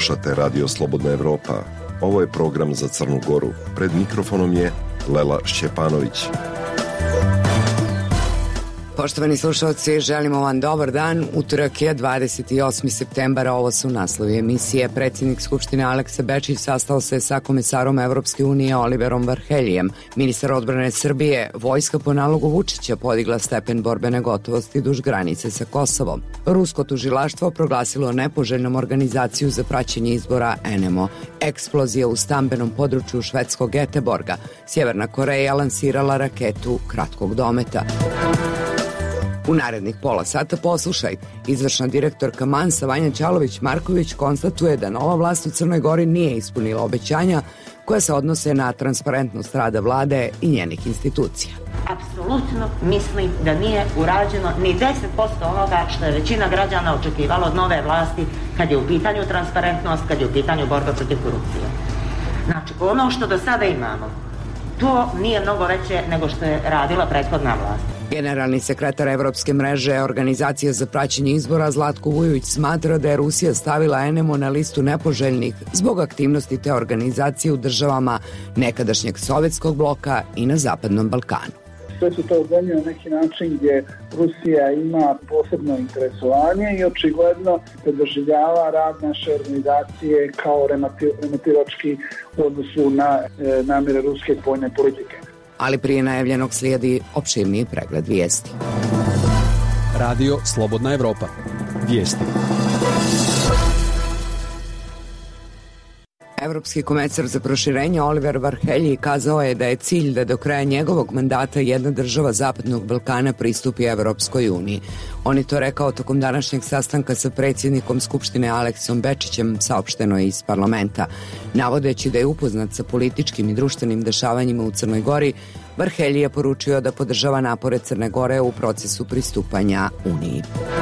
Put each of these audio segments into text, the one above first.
Slušate Radio Slobodna Evropa. Ovo je program za Crnu Goru. Pred mikrofonom je Lela Šćepanović. Poštovani slušalci, želimo vam dobar dan. Utorak je 28. septembara, ovo su naslovi emisije. Predsjednik Skupštine Aleksa Bečić sastao se sa komesarom Evropske unije Oliverom Varheljijem. Ministar odbrane Srbije, vojska po nalogu Vučića podigla stepen borbene gotovosti duž granice sa Kosovom. Rusko tužilaštvo proglasilo nepoželjnom organizaciju za praćenje izbora NMO. Eksplozija u stambenom području švedskog Göteborga. Sjeverna Koreja lansirala raketu kratkog dometa. U narednih pola sata poslušaj. Izvršna direktorka Mansa Vanja Ćalović-Marković konstatuje da nova vlast u Crnoj Gori nije ispunila obećanja koja se odnose na transparentnost rada vlade i njenih institucija. Apsolutno mislim da nije urađeno ni 10% onoga što je većina građana očekivala od nove vlasti kad je u pitanju transparentnost, kad je u pitanju borba protiv korupcije. Znači, ono što do sada imamo, to nije mnogo veće nego što je radila prethodna vlast. Generalni sekretar Evropske mreže Organizacije za praćenje izbora Zlatko Vujović smatra da je Rusija stavila NMO na listu nepoželjnih zbog aktivnosti te organizacije u državama nekadašnjeg sovjetskog bloka i na Zapadnom Balkanu. Sve su to zemlje na neki način gdje Rusija ima posebno interesovanje i očigledno se doživljava rad naše organizacije kao remetilački u odnosu na namjere ruske vojne politike. Ali prije najavljenog slijedi opširniji pregled vijesti. Radio Slobodna Evropa. Vijesti. Evropski komesar za proširenje Oliver Varhelji kazao je da je cilj da do kraja njegovog mandata jedna država Zapadnog Balkana pristupi Evropskoj uniji. On je to rekao tokom današnjeg sastanka sa predsjednikom Skupštine Aleksom Bečićem, saopšteno je iz parlamenta. Navodeći da je upoznat sa političkim i društvenim dešavanjima u Crnoj Gori, Varhelji je poručio da podržava napore Crne Gore u procesu pristupanja Uniji.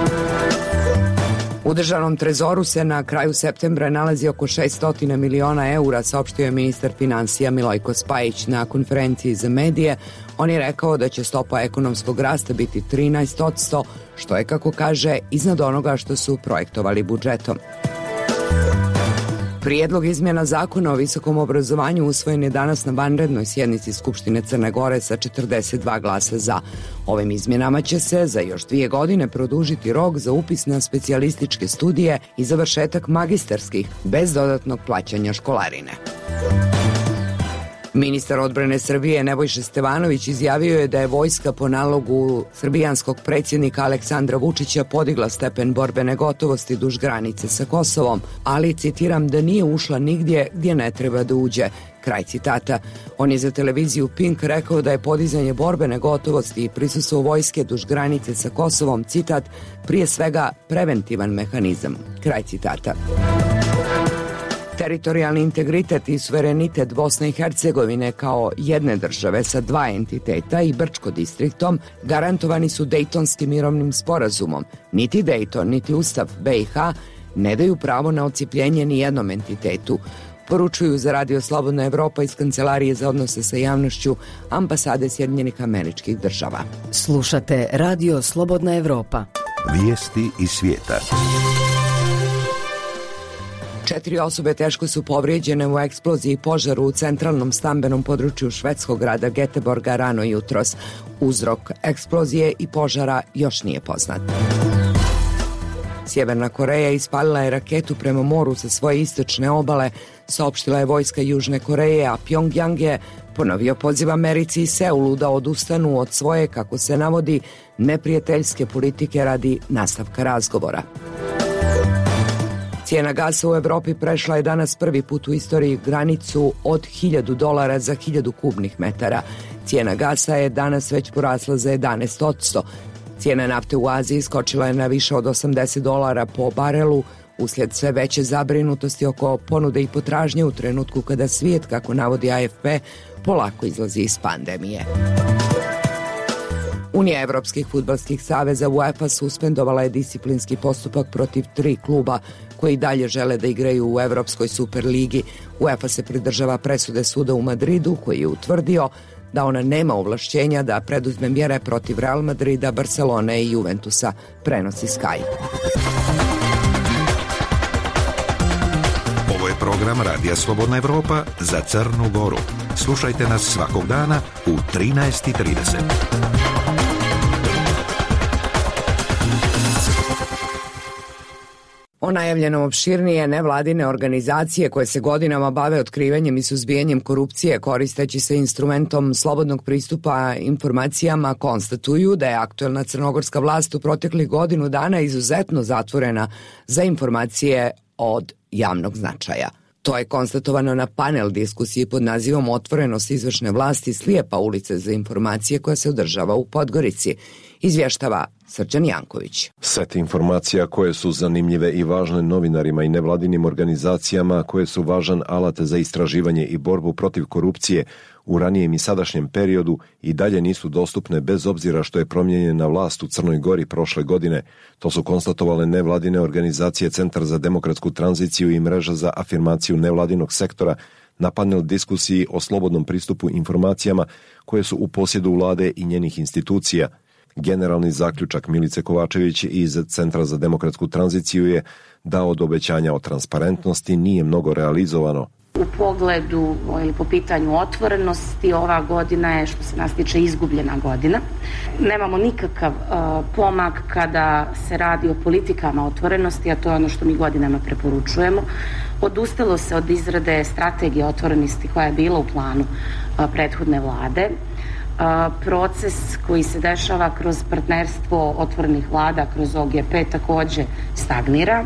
U državnom trezoru se na kraju septembra nalazi oko 600 miliona eura, saopštio je ministar finansija Milojko Spajić na konferenciji za medije. On je rekao da će stopa ekonomskog rasta biti 13%, što je, kako kaže, iznad onoga što su projektovali budžetom. Prijedlog izmjena zakona o visokom obrazovanju usvojen je danas na vanrednoj sjednici Skupštine Crne Gore sa 42 glasa za. Ovim izmjenama će se za još 2 godine produžiti rok za upis na specijalističke studije i završetak magistarskih bez dodatnog plaćanja školarine. Ministar odbrane Srbije Nebojša Stevanović izjavio je da je vojska po nalogu srbijanskog predsjednika Aleksandra Vučića podigla stepen borbene gotovosti duž granice sa Kosovom, ali, citiram, da nije ušla nigdje gdje ne treba da uđe. Kraj citata. On je za televiziju Pink rekao da je podizanje borbene gotovosti i prisustvo vojske duž granice sa Kosovom, citat, prije svega preventivan mehanizam. Kraj citata. Teritorijalni integritet i suverenitet Bosne i Hercegovine kao jedne države sa 2 entiteta i Brčko distriktom garantovani su Dejtonskim mirovnim sporazumom. Niti Dejton, niti Ustav BiH ne daju pravo na odcijepljenje ni jednom entitetu. Poručuju za Radio Slobodna Evropa iz Kancelarije za odnose sa javnošću Ambasade Sjedinjenih Američkih Država. Slušate Radio Slobodna Evropa. Vijesti iz svijeta. 4 osobe teško su povrijeđene u eksploziji i požaru u centralnom stambenom području švedskog grada Göteborga rano jutros. Uzrok eksplozije i požara još nije poznat. Sjeverna Koreja ispalila je raketu prema moru sa svoje istočne obale, saopštila je vojska Južne Koreje, a Pjongjang je ponovio poziv Americi i Seulu da odustanu od svoje, kako se navodi, neprijateljske politike radi nastavka razgovora. Cijena gasa u Evropi prešla je danas prvi put u istoriji granicu od $1.000 za 1000 kubnih metara. Cijena gasa je danas već porasla za 11%. Cijena nafte u Aziji skočila je na više od $80 po barelu uslijed sve veće zabrinutosti oko ponude i potražnje u trenutku kada svijet, kako navodi AFP, polako izlazi iz pandemije. Unija evropskih fudbalskih saveza UEFA suspendovala je disciplinski postupak protiv 3 kluba koji dalje žele da igraju u Evropskoj superligi. UEFA se pridržava presude suda u Madridu koji je utvrdio da ona nema ovlašćenja da preduzme mjere protiv Real Madrida, Barcelone i Juventusa, prenosi Sky. program Radija Slobodna Evropa za Crnu Goru. Slušajte nas svakog dana u 13:30. O najavljenom opširnije nevladine organizacije koje se godinama bave otkrivanjem i suzbijanjem korupcije koristeći se instrumentom slobodnog pristupa informacijama konstatuju da je aktuelna crnogorska vlast u proteklih godinu dana izuzetno zatvorena za informacije od javnog značaja. To je konstatovano na panel diskusiji pod nazivom Otvorenost izvršne vlasti slijepa ulice za informacije koja se održava u Podgorici. Izvještava Srđan Janković. Set informacija koje su zanimljive i važne novinarima i nevladinim organizacijama, koje su važan alat za istraživanje i borbu protiv korupcije u ranijem i sadašnjem periodu i dalje nisu dostupne bez obzira što je promijenjena vlast u Crnoj Gori prošle godine. To su konstatovale nevladine organizacije Centar za demokratsku tranziciju i Mreža za afirmaciju nevladinog sektora na panel diskusiji o slobodnom pristupu informacijama koje su u posjedu vlade i njenih institucija. Generalni zaključak Milice Kovačević iz Centra za demokratsku tranziciju je da od obećanja o transparentnosti nije mnogo realizovano. U pogledu ili po pitanju otvorenosti, ova godina je, što se nas tiče, izgubljena godina. Nemamo nikakav pomak kada se radi o politikama otvorenosti, a to je ono što mi godinama preporučujemo. Odustalo se od izrade strategije otvorenosti koja je bila u planu prethodne vlade. Proces koji se dešava kroz partnerstvo otvorenih vlada, kroz OGP, također stagnira.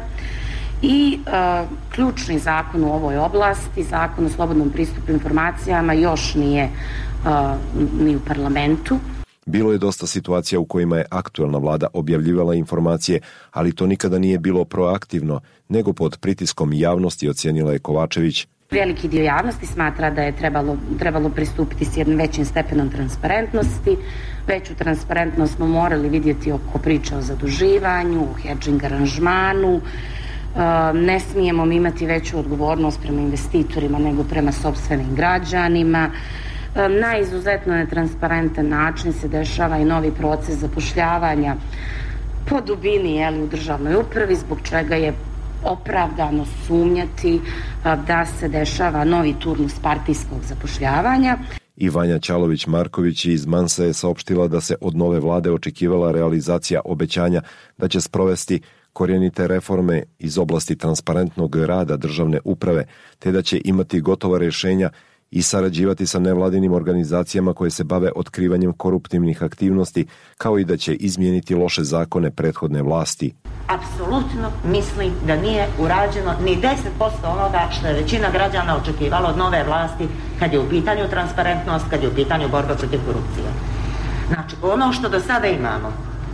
I ključni zakon u ovoj oblasti, zakon o slobodnom pristupu informacijama, još nije ni u parlamentu. Bilo je dosta situacija u kojima je aktuelna vlada objavljivala informacije, ali to nikada nije bilo proaktivno, nego pod pritiskom javnosti, ocijenila je Kovačević. Veliki dio javnosti smatra da je trebalo pristupiti s jednim većim stepenom transparentnosti. Veću transparentnost smo morali vidjeti oko priče o zaduživanju, o hedžing aranžmanu. Ne smijemo imati veću odgovornost prema investitorima nego prema sopstvenim građanima. Na izuzetno netransparentan način se dešava i novi proces zapošljavanja po dubini u državnoj upravi, zbog čega je opravdano sumnjati da se dešava novi turnus partijskog zapošljavanja. I Vanja Ćalović-Marković iz Mansa je saopštila da se od nove vlade očekivala realizacija obećanja da će sprovesti korijenite reforme iz oblasti transparentnog rada državne uprave, te da će imati gotova rješenja i sarađivati sa nevladinim organizacijama koje se bave otkrivanjem koruptivnih aktivnosti, kao i da će izmijeniti loše zakone prethodne vlasti. Apsolutno mislim da nije urađeno ni 10% onoga što je većina građana očekivala od nove vlasti kad je u pitanju transparentnost, kad je u pitanju borba protiv korupcije. Znači, ono što do sada imamo,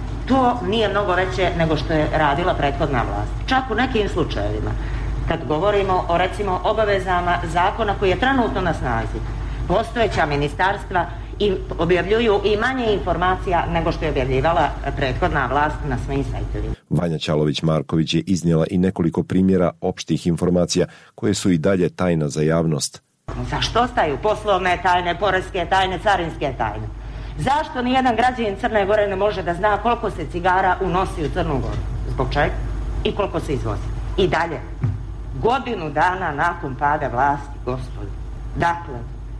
to nije mnogo veće nego što je radila prethodna vlast. Čak u nekim slučajevima, kad govorimo o, recimo, obavezama zakona koji je trenutno na snazi, postojeća ministarstva objavljuju i manje informacija nego što je objavljivala prethodna vlast na svim sajtovima. Vanja Ćalović-Marković je iznijela i nekoliko primjera opštih informacija koje su i dalje tajna za javnost. Zašto ostaju poslovne tajne, poreske tajne, carinske tajne? Zašto nijedan građanin Crne Gore ne može da zna koliko se cigara unosi u Crnu Goru? Zbog čega? I koliko se izvozi? I dalje. Godinu dana nakon pada vlasti, gospodi. Dakle,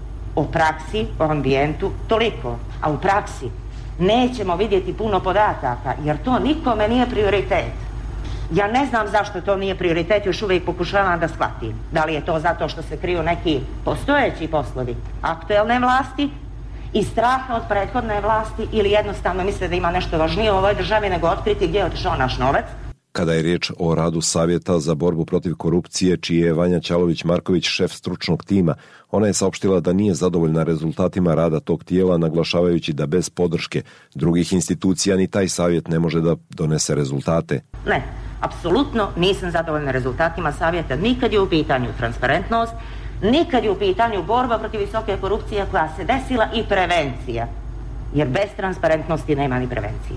o praksi, o ambijentu, toliko. A u praksi nećemo vidjeti puno podataka, jer to nikome nije prioritet. Ja ne znam zašto to nije prioritet, još uvijek pokušavam da shvatim. Da li je to zato što se kriju neki postojeći poslovi aktuelne vlasti i straha od prethodne vlasti, ili jednostavno misle da ima nešto važnije u ovoj državi nego otkriti gdje je otišao naš novac? Kada je riječ o radu Savjeta za borbu protiv korupcije, čiji je Vanja Ćalović-Marković šef stručnog tima, ona je saopštila da nije zadovoljna rezultatima rada tog tijela, naglašavajući da bez podrške drugih institucija ni taj savjet ne može da donese rezultate. Ne, apsolutno nisam zadovoljna rezultatima Savjeta, nikad je u pitanju transparentnost, nikad je u pitanju borba protiv visoke korupcije koja se desila i prevencija, jer bez transparentnosti nema ni prevencije.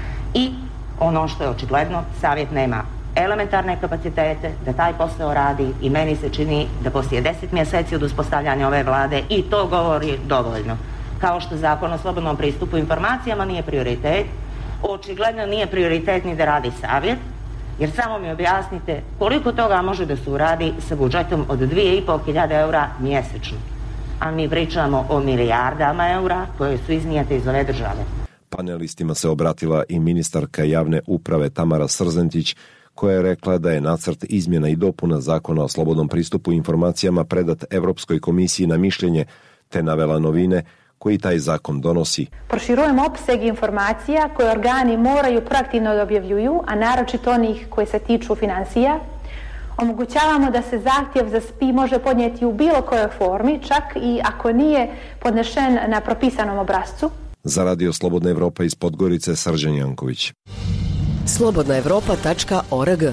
I ono što je očigledno, Savjet nema elementarne kapacitete da taj posao radi i meni se čini da poslije 10 mjeseci od uspostavljanja ove vlade i to govori dovoljno. Kao što zakon o slobodnom pristupu informacijama nije prioritet, očigledno nije prioritet ni da radi Savjet, Jer samo mi objasnite koliko toga može da se uradi sa budžetom od 2.500 eura mjesečno. A mi pričamo o milijardama eura koje su iznijete iz ove države. Panelistima se obratila i ministarka javne uprave Tamara Srzentić, koja je rekla da je nacrt izmjena i dopuna Zakona o slobodnom pristupu informacijama predat Evropskoj komisiji na mišljenje, te navela novine koji taj zakon donosi. Proširujemo opseg informacija koje organi moraju proaktivno da objavljuju, a naročito onih koje se tiču financija. Omogućavamo da se zahtjev za SPI može podnijeti u bilo kojoj formi, čak i ako nije podnešen na propisanom obrascu. Za Radio Slobodna Evropa iz Podgorice, Srđan Janković. slobodnaevropa.org.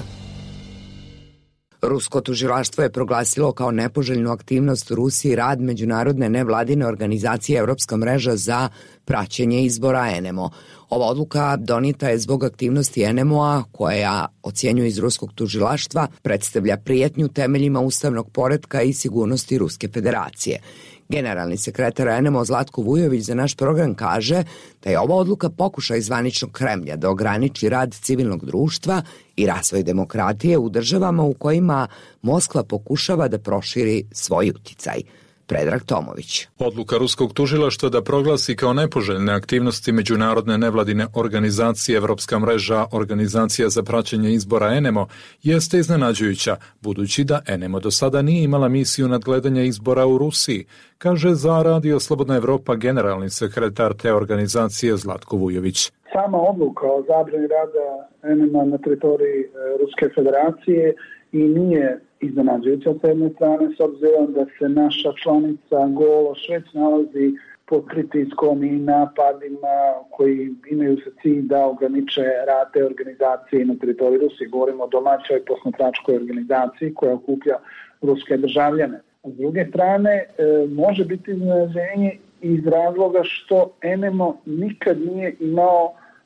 Rusko tužilaštvo je proglasilo kao nepoželjnu aktivnost u Rusiji rad međunarodne nevladine organizacije Evropska mreža za praćenje izbora ENEMO. Ova odluka donijeta je zbog aktivnosti ENEMO-a, koja ocjenjuje iz ruskog tužilaštva predstavlja prijetnju temeljima ustavnog poretka i sigurnosti Ruske federacije. Generalni sekretar ENEMO Zlatko Vujović za naš program kaže da je ova odluka pokušaj zvaničnog Kremlja da ograniči rad civilnog društva i razvoj demokratije u državama u kojima Moskva pokušava da proširi svoj uticaj. Predrag Tomović. Odluka ruskog tužilaštva da proglasi kao nepoželjne aktivnosti međunarodne nevladine organizacije Evropska mreža organizacija za praćenje izbora ENEMO jeste iznenađujuća, budući da ENEMO do sada nije imala misiju nadgledanja izbora u Rusiji, kaže za Radio Slobodna Evropa generalni sekretar te organizacije Zlatko Vujović. Sama odluka o zabrani rada ENEMO na teritoriji Ruske federacije i nije iznenađujuća s jedne strane, s obzirom da se naša članica Gološ već nalazi pod pritiskom i napadima koji imaju za cilj da ograniče rad te organizacije na teritoriji Rusije. Govorimo o domaćoj posmatračkoj organizaciji koja okuplja ruske državljane. A s druge strane, može biti iznenađenje iz razloga što ENEMO nikad nije imao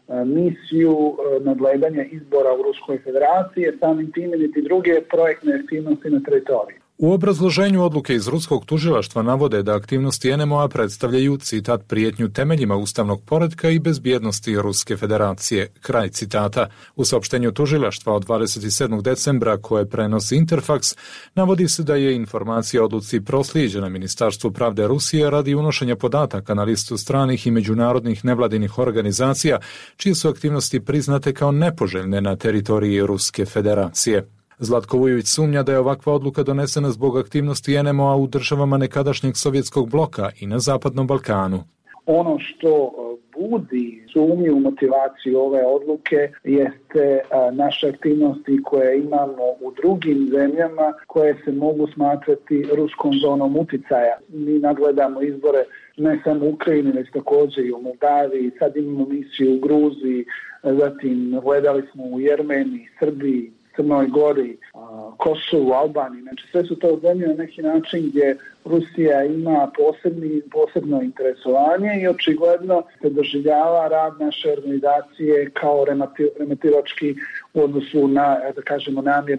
misiju nadgledanja izbora u Ruskoj federaciji, samim time niti druge projektne aktivnosti na teritoriji. U obrazloženju odluke iz ruskog tužilaštva navode da aktivnosti ENEMO-a predstavljaju, citat, prijetnju temeljima ustavnog poretka i bezbjednosti Ruske federacije, kraj citata. U saopštenju tužilaštva od 27. decembra koje prenosi Interfax, navodi se da je informacija o odluci proslijeđena Ministarstvu pravde Rusije radi unošenja podataka na listu stranih i međunarodnih nevladinih organizacija, čije su aktivnosti priznate kao nepoželjne na teritoriji Ruske federacije. Zlatko Vujović sumnja da je ovakva odluka donesena zbog aktivnosti ENEMO-a u državama nekadašnjeg sovjetskog bloka i na Zapadnom Balkanu. Ono što budi sumnju u motivaciju ove odluke jeste naše aktivnosti koje imamo u drugim zemljama koje se mogu smatrati ruskom zonom uticaja. Mi nagledamo izbore ne samo u Ukrajini, već također i u Moldaviji, sad imamo misiju u Gruziji, zatim gledali smo u Jermeniji, Srbiji, Crnoj Gori, Kosovu, Albaniji. Znači sve su to zemlje na neki način gdje Rusija ima posebno interesovanje i očigledno se doživljava rad naše organizacije kao remetilački u odnosu na, da kažemo,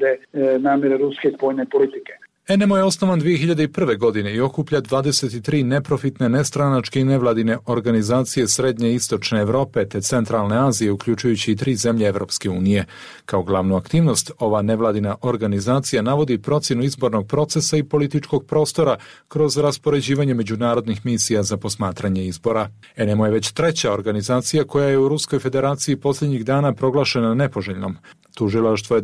namjere ruske spoljne politike. ENEMO je osnovan 2001. godine i okuplja 23 neprofitne, nestranačke i nevladine organizacije Srednje i Istočne Evrope te Centralne Azije, uključujući i 3 zemlje Evropske unije. Kao glavnu aktivnost, ova nevladina organizacija navodi procjenu izbornog procesa i političkog prostora kroz raspoređivanje međunarodnih misija za posmatranje izbora. ENEMO je već treća organizacija koja je u Ruskoj federaciji posljednjih dana proglašena nepoželjnom. Tužilaštvo je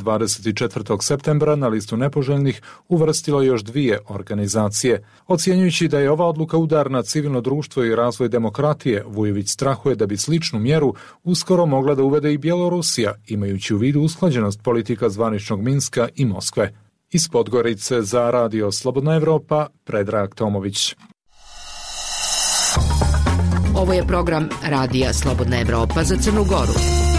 24. septembra na listu nepoželjnih uvrstilo još 2 organizacije. Ocjenjujući da je ova odluka udar na civilno društvo i razvoj demokratije, Vujović strahuje da bi sličnu mjeru uskoro mogla da uvede i Bjelorusija, imajući u vidu usklađenost politika zvaničnog Minska i Moskve. Iz Podgorice za Radio Slobodna Evropa, Predrag Tomović. Ovo je program Radija Slobodna Evropa za Crnu Goru.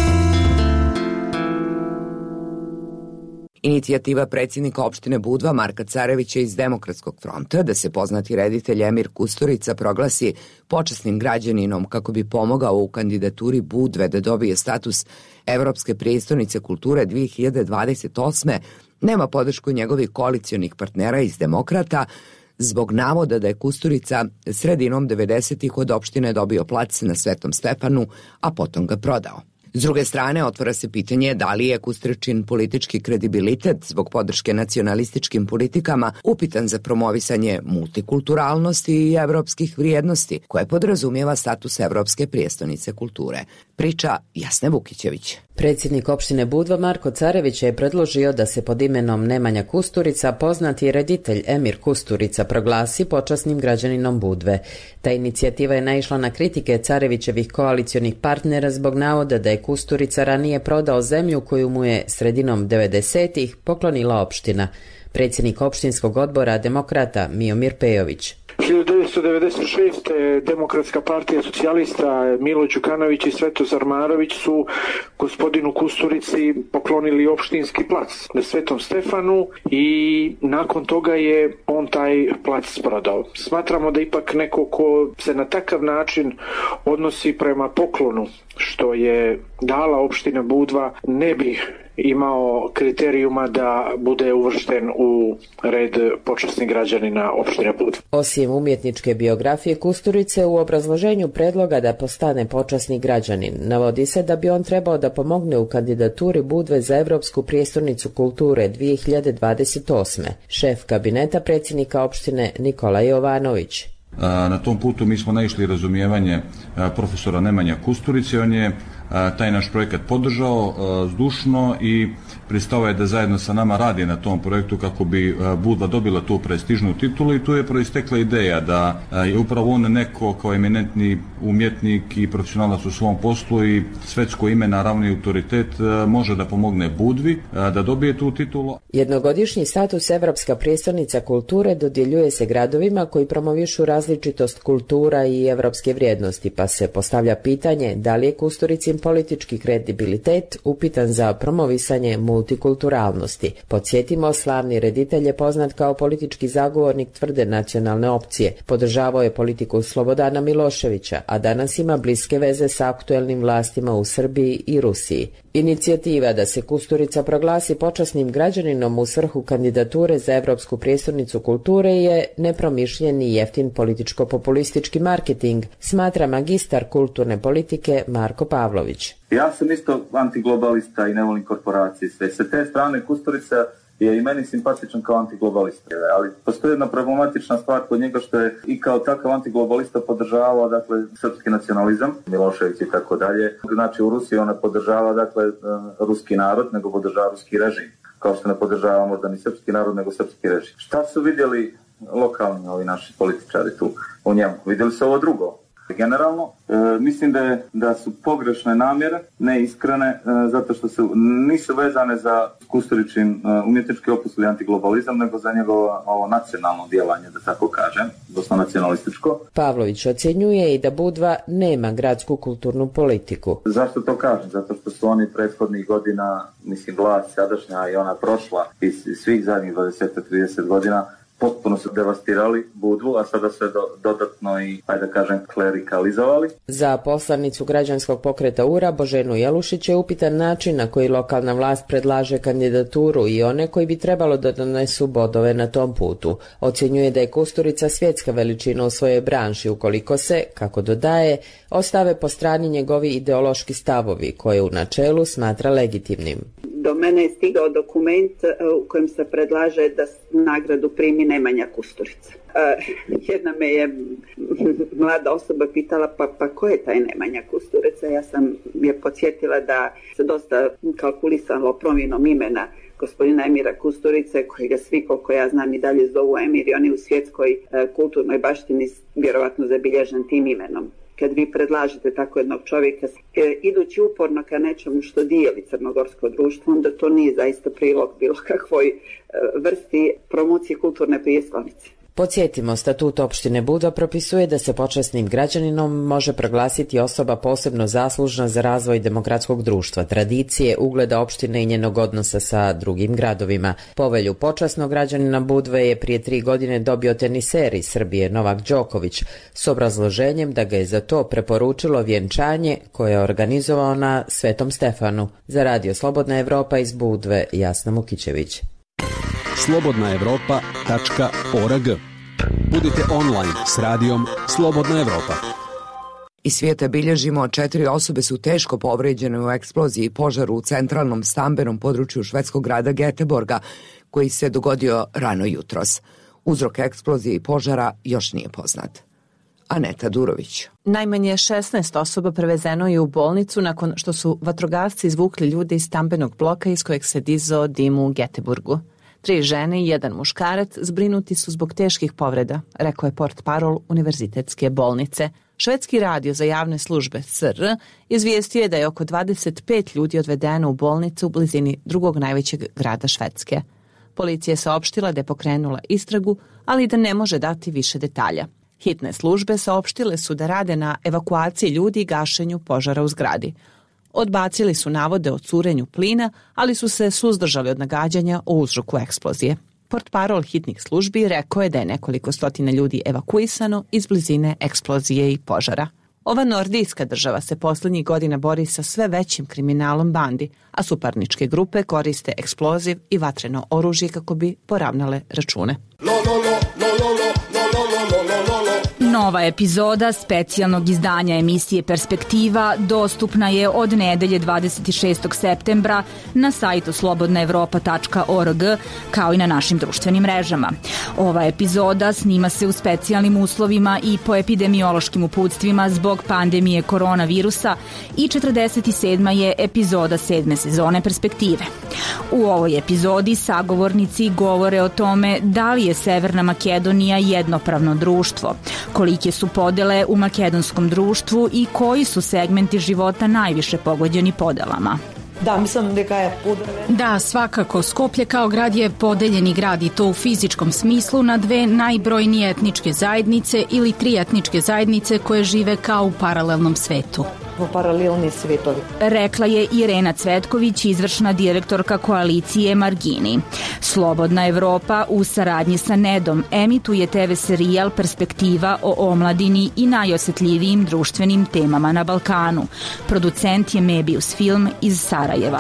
Inicijativa predsjednika opštine Budva Marka Carevića iz Demokratskog fronta da se poznati reditelj Emir Kusturica proglasi počasnim građaninom kako bi pomogao u kandidaturi Budve da dobije status Evropske prijestolnice kulture 2028. nema podršku njegovih koalicionih partnera iz Demokrata zbog navoda da je Kusturica sredinom 90-ih od opštine dobio plac na Svetom Stefanu, a potom ga prodao. S druge strane, otvara se pitanje da li je Kusturičin politički kredibilitet zbog podrške nacionalističkim politikama upitan za promovisanje multikulturalnosti i evropskih vrijednosti, koje podrazumijeva status Evropske prijestolnice kulture. Priča Jasne Vukićević. Predsjednik opštine Budva Marko Carević je predložio da se pod imenom Nemanja Kusturica poznati reditelj Emir Kusturica proglasi počasnim građaninom Budve. Ta inicijativa je naišla na kritike Carevićevih koalicionih partnera zbog navoda da je Kusturica ranije prodao zemlju koju mu je sredinom 90-ih poklonila opština. Predsjednik opštinskog odbora demokrata Miomir Pejović. 1996. Demokratska partija socijalista Milo Đukanović i Svetozar Marović su gospodinu Kusturici poklonili opštinski plac na Svetom Stefanu i nakon toga je on taj plac prodao. Smatramo da ipak neko ko se na takav način odnosi prema poklonu što je dala opština Budva ne bi imao kriterijuma da bude uvršten u red počasnih građanina opštine Budva. Osim umjetničke biografije Kusturice, u obrazloženju predloga da postane počasni građanin navodi se da bi on trebao da pomogne u kandidaturi Budve za Evropsku prijestolnicu kulture 2028. Šef kabineta predsjednika opštine Nikola Jovanović. Na tom putu mi smo naišli razumijevanje profesora Nemanja Kusturice. On je taj naš projekat podržao zdušno i pristao je da zajedno sa nama radi na tom projektu kako bi Budva dobila tu prestižnu titulu i tu je proistekla ideja da je upravo on neko kao eminentni umjetnik i profesionalac u svom poslu i svetsko ime, naravno i autoritet, može da pomogne Budvi da dobije tu titulu. Jednogodišnji status Evropska prijestolnica kulture dodjeljuje se gradovima koji promovišu različitost kultura i evropske vrijednosti, pa se postavlja pitanje da li je Kusturicin politički kredibilitet upitan za promovisanje multikulturalnosti. Podsjetimo, slavni reditelj je poznat kao politički zagovornik tvrde nacionalne opcije. Podržavao je politiku Slobodana Miloševića, a danas ima bliske veze sa aktuelnim vlastima u Srbiji i Rusiji. Inicijativa da se Kusturica proglasi počasnim građaninom u svrhu kandidature za Evropsku prijestolnicu kulture je nepromišljen i jeftin političko-populistički marketing, smatra magistar kulturne politike Marko Pavlović. Ja sam isto antiglobalista i ne volim korporacije. Sve sa te strane Kusturica je i meni simpatičan kao antiglobalista, ali postoji jedna problematična stvar kod njega što je i kao takav antiglobalista podržavao srpski nacionalizam, Milošević i tako dalje. Znači u Rusiji on ne podržava ruski narod, nego podržava ruski režim, kao što ne podržava možda ni srpski narod, nego srpski režim. Šta su vidjeli lokalni ovi naši političari tu u njemu? Vidjeli su ovo drugo. Generalno, mislim da su pogrešne namjere, neiskrene, zato što nisu vezane za Kusturičin umjetnički opus ili antiglobalizam, nego za njegovo nacionalno djelanje, da tako kažem, dosta nacionalističko. Pavlović ocjenjuje i da Budva nema gradsku kulturnu politiku. Zašto to kažem? Zato što su oni prethodnih godina, vlast sadašnja i ona prošla iz svih zadnjih 20-30 godina, potpuno su devastirali Budvu, a sada se dodatno i, klerikalizovali. Za poslanicu građanskog pokreta URA Boženu Jelušić je upitan način na koji lokalna vlast predlaže kandidaturu i one koji bi trebalo da donesu bodove na tom putu. Ocjenjuje da je Kusturica svjetska veličina u svojoj branši ukoliko se, kako dodaje, ostave po strani njegovi ideološki stavovi koje u načelu smatra legitimnim. Do mene je stigao dokument u kojem se predlaže da nagradu primi Nemanja Kusturica. Jedna me je mlada osoba pitala pa ko je taj Nemanja Kusturica? Ja sam je podsjetila da se dosta kalkulisalo promjenom imena gospodina Emira Kusturice, kojega svi, koliko ja znam, i dalje zovu Emir i on je u svjetskoj kulturnoj baštini vjerovatno zabilježen tim imenom. Kad vi predlažete tako jednog čovjeka, idući uporno ka nečemu što dijeli crnogorsko društvo, onda to nije zaista prilog bilo kakvoj vrsti promocije kulturne prijestolnice. Podsjetimo, statut opštine Budva propisuje da se počasnim građaninom može proglasiti osoba posebno zaslužna za razvoj demokratskog društva, tradicije, ugleda opštine i njenog odnosa sa drugim gradovima. Povelju počasnog građanina Budve je prije 3 godine dobio teniser iz Srbije Novak Đoković s obrazloženjem da ga je za to preporučilo vjenčanje koje je organizovao na Svetom Stefanu. Za Radio Slobodna Evropa iz Budve, Jasna Mukićević. slobodnaevropa.org. Budite online s radijom Slobodna Evropa. Iz svijeta bilježimo 4 osobe su teško povređene u eksploziji i požaru u centralnom stambenom području švedskog grada Göteborga, koji se dogodio rano jutros. Uzrok eksplozije i požara još nije poznat. Aneta Durović. Najmanje 16 osoba prevezeno je u bolnicu nakon što su vatrogasci izvukli ljude iz stambenog bloka iz kojeg se dizao dim u Göteborgu. 3 žene i 1 muškarac zbrinuti su zbog teških povreda, rekao je portparol Univerzitetske bolnice. Švedski radio za javne službe SR izvijestio je da je oko 25 ljudi odvedeno u bolnicu u blizini drugog najvećeg grada Švedske. Policija je saopštila da je pokrenula istragu, ali da ne može dati više detalja. Hitne službe saopštile su da rade na evakuaciji ljudi i gašenju požara u zgradi. Odbacili su navode o curenju plina, ali su se suzdržali od nagađanja o uzroku eksplozije. Portparol hitnih službi rekao je da je nekoliko stotina ljudi evakuisano iz blizine eksplozije i požara. Ova nordijska država se posljednjih godina bori sa sve većim kriminalom bandi, a suparničke grupe koriste eksploziv i vatreno oružje kako bi poravnale račune. Nova epizoda specijalnog izdanja emisije Perspektiva dostupna je od nedelje 26. septembra na sajtu slobodnaevropa.org kao i na našim društvenim mrežama. Ova epizoda snima se u specijalnim uslovima i po epidemiološkim uputstvima zbog pandemije koronavirusa i 47. je epizoda 7. sezone Perspektive. U ovoj epizodi sagovornici govore o tome da li je Severna Makedonija jednopravno društvo, kolike su podele u makedonskom društvu i koji su segmenti života najviše pogođeni podelama. Da, svakako, Skoplje kao grad je podeljeni grad i to u fizičkom smislu na 2 najbrojnije etničke zajednice ili 3 etničke zajednice koje žive kao u paralelnom svetu. Rekla je Irena Cvetković, izvršna direktorka koalicije Margini. Slobodna Evropa u saradnji sa Nedom emituje TV serijal Perspektiva o omladini i najosjetljivijim društvenim temama na Balkanu. Producent je Mebius Film iz Sarajeva.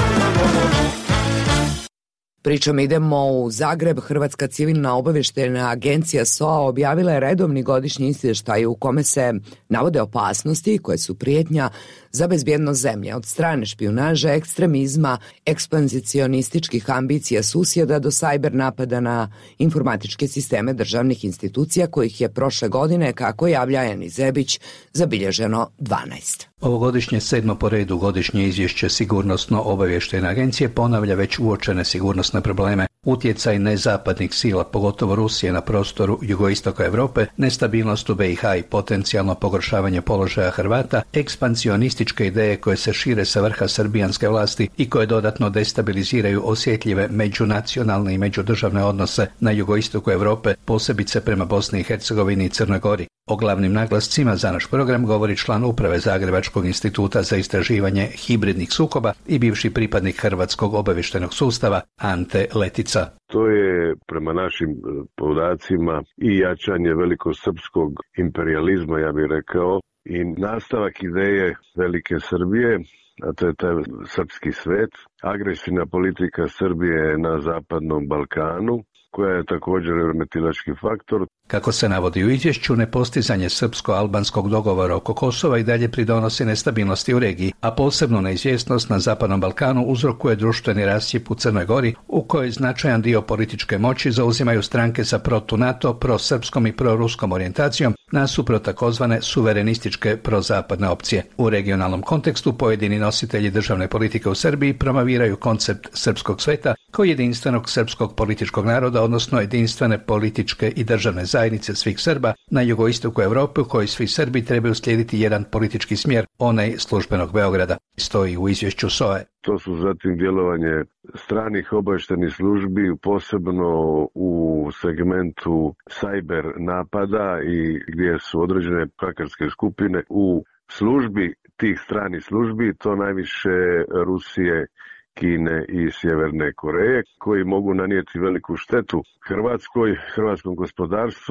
Pričom idemo u Zagreb. Hrvatska civilna obavještajna agencija SOA objavila je redovni godišnji izvještaj u kome se navode opasnosti koje su prijetnja za bezbjednost zemlje od strane špijunaže, ekstremizma, ekspanzionističkih ambicija susjeda do sajber napada na informatičke sisteme državnih institucija kojih je prošle godine, kako javlja Eni Zebić, zabilježeno 12. Ovogodišnje 7. po redu godišnje izvješće Sigurnosno-obavještajne agencije ponavlja već uočene sigurnosne probleme. Utjecaj nezapadnih sila, pogotovo Rusije na prostoru jugoistoka Europe, nestabilnost u BiH i potencijalno pogoršavanje položaja Hrvata, ekspansionističke ideje koje se šire sa vrha srbijanske vlasti i koje dodatno destabiliziraju osjetljive međunacionalne i međudržavne odnose na jugoistoku Europe, posebice prema Bosni i Hercegovini i Crnoj Gori. O glavnim naglascima za naš program govori član uprave Zagrebačkog instituta za istraživanje hibridnih sukoba i bivši pripadnik Hrvatskog obavještajnog sustava Ante Letica. To je prema našim podacima i jačanje velikosrpskog imperijalizma, ja bih rekao, i nastavak ideje Velike Srbije, a to je taj srpski svet, agresivna politika Srbije na zapadnom Balkanu, koja je također remetilački faktor. Kako se navodi u izvješću, nepostizanje srpsko-albanskog dogovora oko Kosova i dalje pridonosi nestabilnosti u regiji, a posebno neizvjesnost na Zapadnom Balkanu uzrokuje društveni rascjep u Crnoj Gori, u kojoj značajan dio političke moći zauzimaju stranke sa protu-NATO, prosrpskom i proruskom orijentacijom, nasuprot takozvane suverenističke prozapadne opcije. U regionalnom kontekstu pojedini nositelji državne politike u Srbiji promoviraju koncept srpskog sveta kao jedinstvenog srpskog političkog naroda, odnosno jedinstvene političke i državne zajednice svih Srba na jugoistoku Europe, u kojoj svi Srbi trebaju slijediti jedan politički smjer, onaj službenog Beograda, stoji u izvješću SOA-e. To su zatim djelovanje stranih obavještajnih službi, posebno u segmentu sajber napada i gdje su određene hakerske skupine u službi tih stranih službi, to najviše Rusije, Kine i Sjeverne Koreje, koji mogu nanijeti veliku štetu hrvatskom gospodarstvu,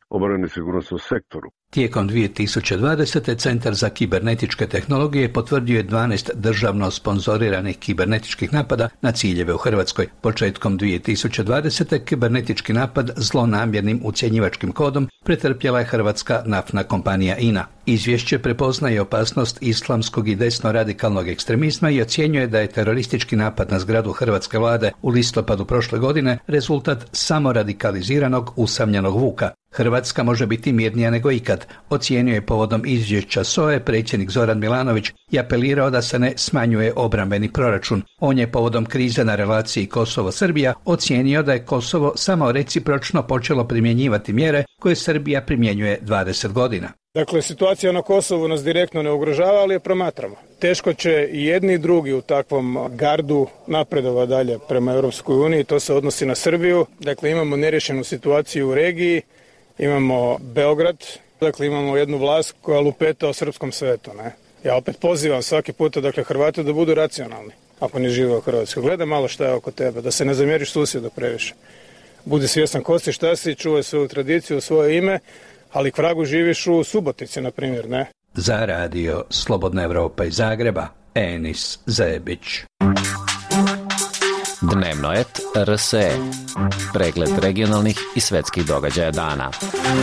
obrambeno sigurnosnom sektoru. Tijekom 2020. Centar za kibernetičke tehnologije potvrdio je 12 državno sponzoriranih kibernetičkih napada na ciljeve u Hrvatskoj. Početkom 2020. kibernetički napad zlonamjernim ucjenjivačkim kodom pretrpjela je hrvatska naftna kompanija INA. Izvješće prepoznaje opasnost islamskog i desno radikalnog ekstremizma i ocjenjuje da je teroristički napad na zgradu hrvatske vlade u listopadu prošle godine rezultat samoradikaliziranog usamljenog vuka. Hrvatska može biti mirnija nego ikad, ocijenio je povodom izvješća SOA-e predsjednik Zoran Milanović i apelirao da se ne smanjuje obrambeni proračun. On je povodom krize na relaciji Kosovo-Srbija ocijenio da je Kosovo samo recipročno počelo primjenjivati mjere koje Srbija primjenjuje 20 godina. Dakle, situacija na Kosovu nas direktno ne ugrožava, ali je promatramo. Teško će i jedni i drugi u takvom gardu napredova dalje prema Europskoj uniji, to se odnosi na Srbiju. Dakle, imamo nerješenu situaciju u regiji, imamo Beograd, dakle imamo jednu vlast koja lupeta o srpskom svetu. Ne? Ja opet pozivam svaki puta, dakle, Hrvate da budu racionalni, ako ne žive u Hrvatskoj. Gledaj malo šta je oko tebe, da se ne zamjeriš susjedu previše. Budi svjestan ko si, šta si, čuvaj svoju tradiciju, svoje ime, ali k vragu živiš u Subotici, na primjer, ne? Za radio Slobodna Evropa iz Zagreba, Enis Zebić. Dnevno et RSE. Pregled regionalnih i svetskih događaja dana.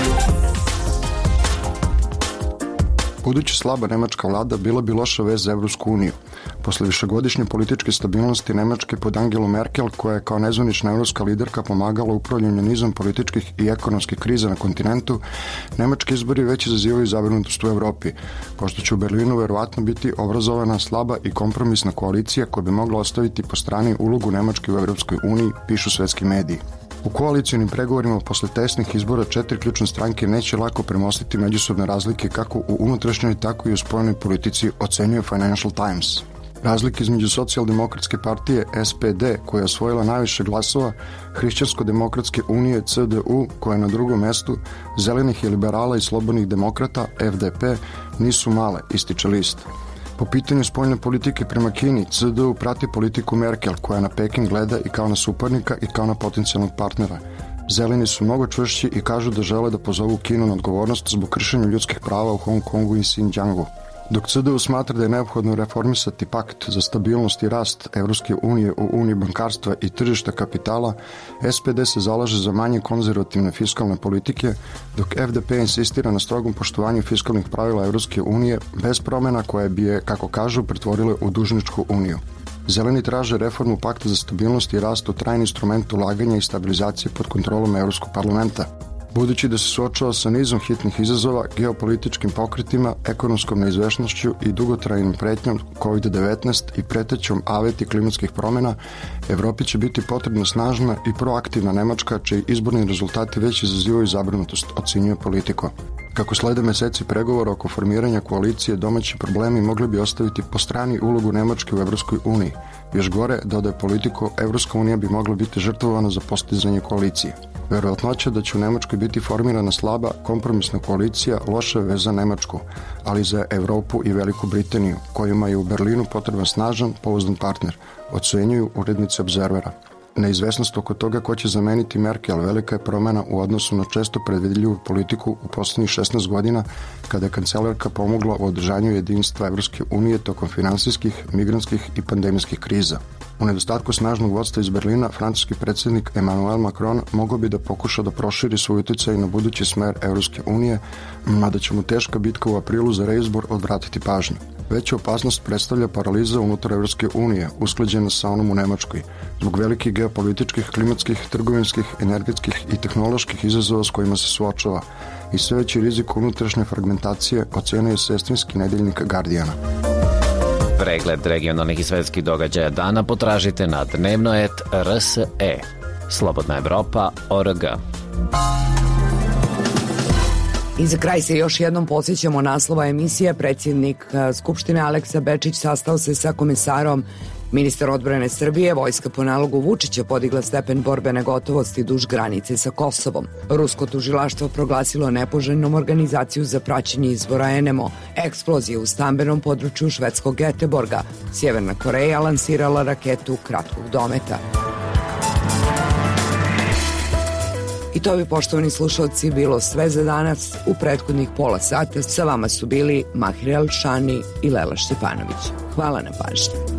Budući slaba nemačka vlada bila bi loša vez za Evropsku uniju. Posle višegodišnje političke stabilnosti Nemačke pod Angelu Merkel, koja je kao nezvanična evropska liderka pomagala upravljanju nizom političkih i ekonomskih kriza na kontinentu, nemački izbori već izazivaju zabrinutost u Evropi, pošto će u Berlinu verovatno biti obrazovana slaba i kompromisna koalicija koja bi mogla ostaviti po strani ulogu Nemačke u Evropskoj uniji, pišu svetski mediji. U koalicionim pregovorima posle tesnih izbora 4 ključne stranke neće lako premostiti međusobne razlike kako u unutrašnjoj, tako i u spoljnoj politici, ocenjuje Financial Times. Razlike između socijaldemokratske partije SPD, koja je osvojila najviše glasova, Hrišćansko-demokratske unije CDU, koja je na drugom mestu, Zelenih i liberala i slobodnih demokrata FDP, nisu male, ističe list. Po pitanju spoljne politike prema Kini, CDU prati politiku Merkel, koja na Peking gleda i kao na suparnika i kao na potencijalnog partnera. Zeleni su mnogo čvršći i kažu da žele da pozovu Kinu na odgovornost zbog kršenja ljudskih prava u Hong Kongu i Xinjiangu. Dok CDU smatra da je neophodno reformisati pakt za stabilnost i rast Evropske unije u uniji bankarstva i tržišta kapitala, SPD se zalaže za manje konzervativne fiskalne politike, dok FDP insistira na strogom poštovanju fiskalnih pravila Evropske unije bez promjena koje bi je, kako kažu, pretvorile u dužničku uniju. Zeleni traže reformu pakta za stabilnost i rast u trajni instrument ulaganja i stabilizacije pod kontrolom Evropskog parlamenta. Budući da se suočava sa nizom hitnih izazova, geopolitičkim pokretima, ekonomskom neizvešnošću i dugotrajnim pretnjom COVID-19 i pretećom aveti klimatskih promjena, Evropi će biti potrebna snažna i proaktivna Nemačka, čiji izborni rezultati već izazivaju zabrinutost, ocenjuje Politico. Kako slede meseci pregovora oko formiranja koalicije, domaći problemi mogli bi ostaviti po strani ulogu Nemačke u Evropskoj uniji. Još gore, dodaje Politico, Evropska unija bi mogla biti žrtvovana za postizanje koalicije. Verovatnoća da će u Nemačkoj biti formirana slaba, kompromisna koalicija loša je za Nemačku, ali za Evropu i Veliku Britaniju, kojima je u Berlinu potreban snažan, pouzdan partner, ocenjuju urednici Observera. Neizvesnost oko toga ko će zameniti Merkel velika je promjena u odnosu na često predvidljivu politiku u posljednjih 16 godina, kada je kancelarka pomogla u održanju jedinstva Evropske unije tokom finansijskih, migrantskih i pandemijskih kriza. U nedostatku snažnog vodstva iz Berlina, francuski predsjednik Emmanuel Macron mogao bi da pokuša da proširi svoj utjecaj na budući smer Evropske unije, mada će mu teška bitka u aprilu za reizbor odvratiti pažnju. Veća opasnost predstavlja paraliza unutar Evropske unije, usklađena sa onom u Nemačkoj, zbog velikih geopolitičkih, klimatskih, trgovinskih, energetskih i tehnoloških izazova s kojima se suočava i sve veći rizik unutrašnje fragmentacije, ocenjuje sestrinski nedeljnik Guardiana. Pregled regionalnih i svetskih događaja dana potražite na dnevno.rs.e. Slobodna Evropa.org. I za kraj se još jednom podsjećamo naslova emisije. Predsjednik Skupštine Aleksa Bečić sastao se sa komesarom. Ministar odbrane Srbije, vojska po nalogu Vučića podigla stepen borbene gotovosti duž granice sa Kosovom. Rusko tužilaštvo proglasilo nepoželjnom organizaciju za praćenje izbora NMO. Eksplozije u stambenom području švedskog Göteborga. Sjeverna Koreja lansirala raketu kratkog dometa. I to bi, poštovani slušalci, bilo sve za danas. U prethodnih pola sata sa vama su bili Mahir Elšani i Lela Štefanović. Hvala na pažnji.